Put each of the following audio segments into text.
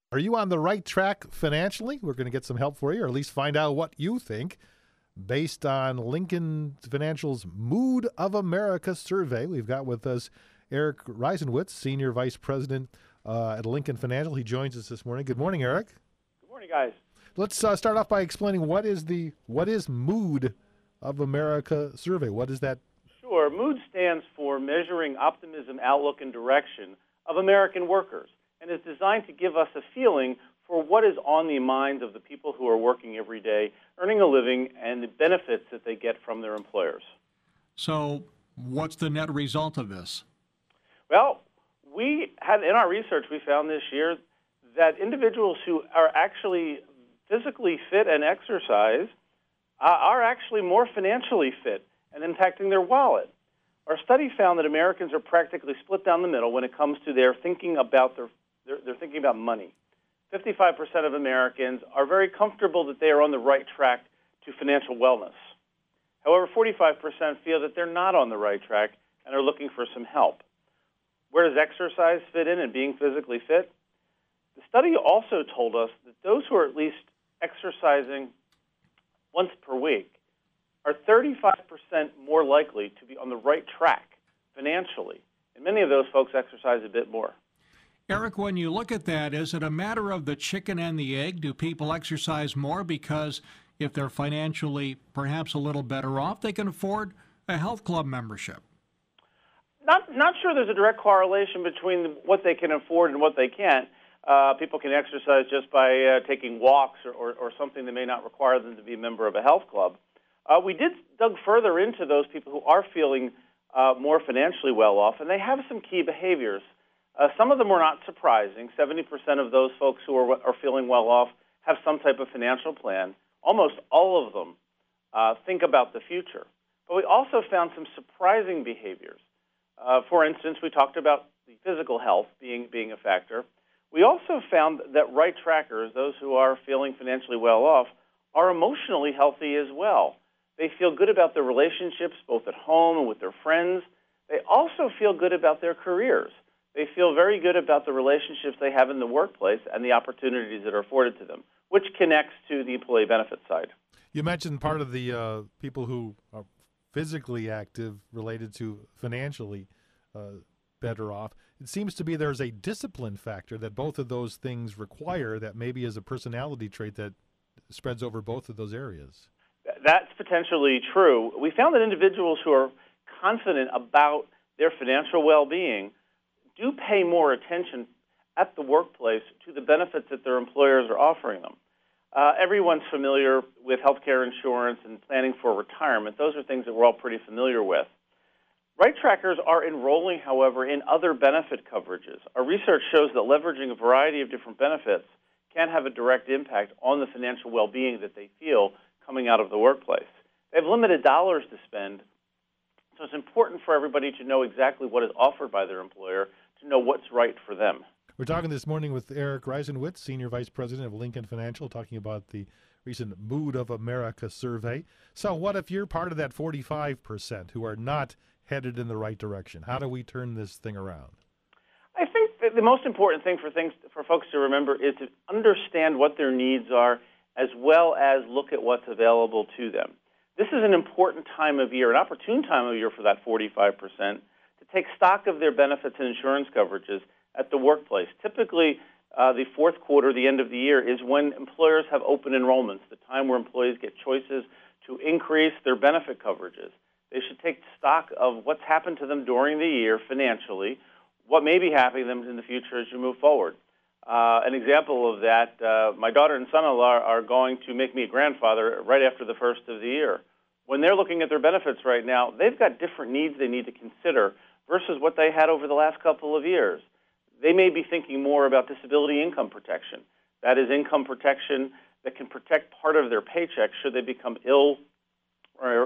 Are you on the right track financially? We're going to get some help for you, or at least find out what you think based on Lincoln Financial's Mood of America survey. We've got with us Eric Reisenwitz, Senior Vice President at Lincoln Financial. He joins us this morning. Good morning, Eric. Good morning, guys. Let's start off by explaining what is Mood of America survey. What is that? Sure. Mood stands for Measuring Optimism, Outlook, and Direction of American Workers, and is designed to give us a feeling for what is on the minds of the people who are working every day, earning a living, and the benefits that they get from their employers. So what's the net result of this? Well, in our research, we found this year that individuals who are actually physically fit and exercise are actually more financially fit and impacting their wallet. Our study found that Americans are practically split down the middle when it comes to their thinking about they're thinking about money. 55% of Americans are very comfortable that they are on the right track to financial wellness. However, 45% feel that they're not on the right track and are looking for some help. Where does exercise fit in and being physically fit? The study also told us that those who are at least exercising once per week are 35% more likely to be on the right track financially. And many of those folks exercise a bit more. Eric, when you look at that, is it a matter of the chicken and the egg? Do people exercise more because if they're financially perhaps a little better off, they can afford a health club membership? Not sure there's a direct correlation between what they can afford and what they can't. People can exercise just by taking walks or something that may not require them to be a member of a health club. We dug further into those people who are feeling more financially well off, and they have some key behaviors. Some of them were not surprising. 70% of those folks who are feeling well off have some type of financial plan. Almost all of them think about the future. But we also found some surprising behaviors. For instance, we talked about the physical health being a factor. We also found that right trackers, those who are feeling financially well off, are emotionally healthy as well. They feel good about their relationships, both at home and with their friends. They also feel good about their careers. They feel very good about the relationships they have in the workplace and the opportunities that are afforded to them, which connects to the employee benefit side. You mentioned part of the people who are physically active related to financially better off. It seems to be there's a discipline factor that both of those things require that maybe is a personality trait that spreads over both of those areas. That's potentially true. We found that individuals who are confident about their financial well-being do pay more attention at the workplace to the benefits that their employers are offering them. Everyone's familiar with healthcare insurance and planning for retirement. Those are things that we're all pretty familiar with. Right trackers are enrolling, however, in other benefit coverages. Our research shows that leveraging a variety of different benefits can have a direct impact on the financial well-being that they feel coming out of the workplace. They have limited dollars to spend, so it's important for everybody to know exactly what is offered by their employer, to know what's right for them. We're talking this morning with Eric Reisenwitz, Senior Vice President of Lincoln Financial, talking about the recent Mood of America survey. So what if you're part of that 45% who are not headed in the right direction? How do we turn this thing around? I think that the most important thing for folks to remember is to understand what their needs are, as well as look at what's available to them. This is an important time of year, an opportune time of year for that 45%, to take stock of their benefits and insurance coverages at the workplace. Typically, the fourth quarter, the end of the year, is when employers have open enrollments, the time where employees get choices to increase their benefit coverages. They should take stock of what's happened to them during the year financially, what may be happening to them in the future as you move forward. An example of that, my daughter and son-in-law are going to make me a grandfather right after the first of the year. When they're looking at their benefits right now, they've got different needs they need to consider versus what they had over the last couple of years. They may be thinking more about disability income protection. That is income protection that can protect part of their paycheck should they become ill or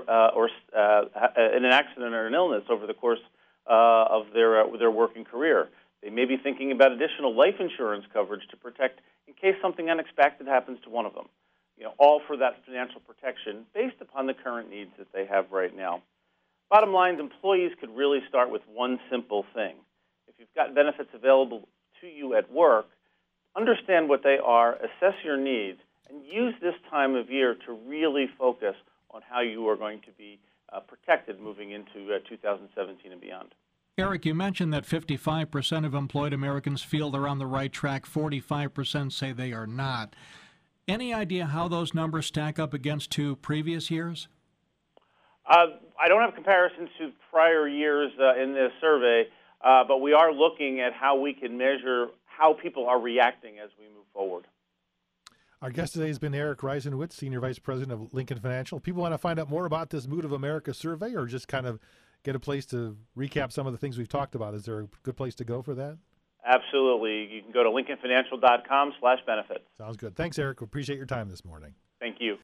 in an accident or an illness over the course of their working career. They may be thinking about additional life insurance coverage to protect in case something unexpected happens to one of them. All for that financial protection based upon the current needs that they have right now. Bottom line, employees could really start with one simple thing. If you've got benefits available to you at work, understand what they are, assess your needs, and use this time of year to really focus on how you are going to be protected moving into 2017 and beyond. Eric, you mentioned that 55% of employed Americans feel they're on the right track, 45% say they are not. Any idea how those numbers stack up against two previous years? I don't have comparisons to prior years in this survey, but we are looking at how we can measure how people are reacting as we move forward. Our guest today has been Eric Reisenwitz, Senior Vice President of Lincoln Financial. People want to find out more about this Mood of America survey or just kind of get a place to recap some of the things we've talked about. Is there a good place to go for that? Absolutely. You can go to lincolnfinancial.com/benefits. Sounds good. Thanks, Eric. We appreciate your time this morning. Thank you.